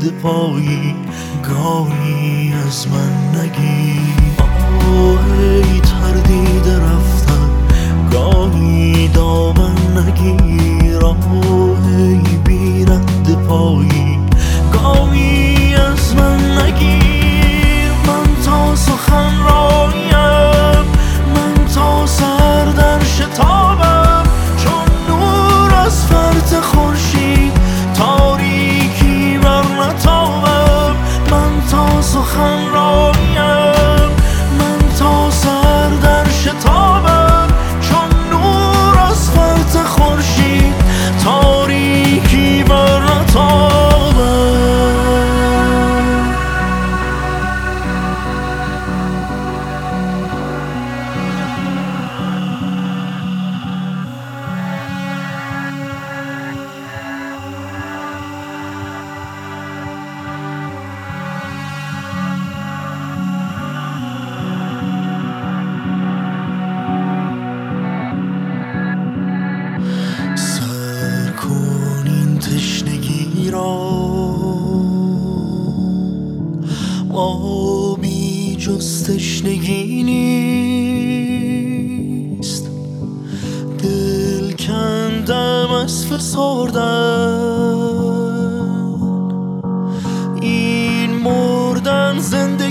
رد پایی گاهی از من نگیر. ای تردیده رفتن گاهی دامن نگیر. ای بی رد پایی گاهی از من نگیر. من تا سخن رایم، من تا سر در شتابم، چون نور از فرط خورشید تاریکی بر نتابم. من تا سخن رایم، من تا سر در شتابم، چون نور از فرط خورشید تاریکی بر نتابم. تشنگی را آبی جز تشنگی نیست. دل کندم از فسردن، این مردن زنده